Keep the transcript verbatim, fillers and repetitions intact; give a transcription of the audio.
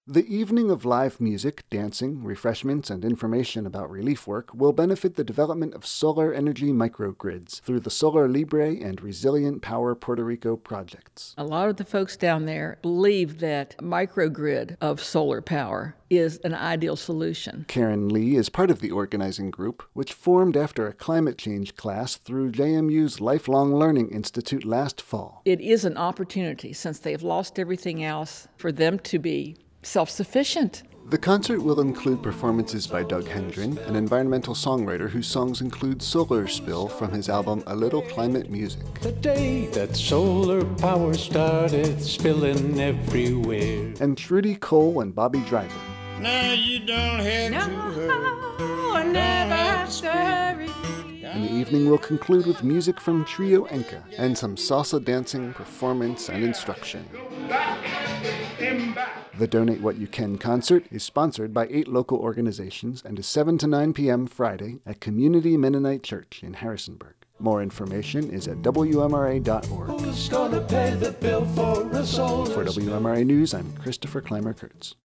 The evening of live music, dancing, refreshments, and information about relief work will benefit the development of solar energy microgrids through the Solar Libre and Resilient Power Puerto Rico projects. A lot of the folks down there believe that a microgrid of solar power is an ideal solution. Karen Lee is part of the organizing group, which formed after a climate change class through J M U's Lifelong Learning Institute last fall. It is an opportunity, since they've lost everything else, for them to be self-sufficient. The concert will include performances by Doug Hendren, an environmental songwriter whose songs include Solar Spill from his album A Little Climate Music. The day that solar power started spilling everywhere. And Trudy Cole and Bobby Driver. Now you don't have no, to hurry. I never have to hurry. And the evening will conclude with music from Trio Enka and some salsa dancing, performance, and instruction. The Donate What You Can concert is sponsored by eight local organizations and is seven to nine p.m. Friday at Community Mennonite Church in Harrisonburg. More information is at W M R A dot org. Who's gonna pay the bill for a solar For W M R A News, I'm Christopher Clymer-Kurtz.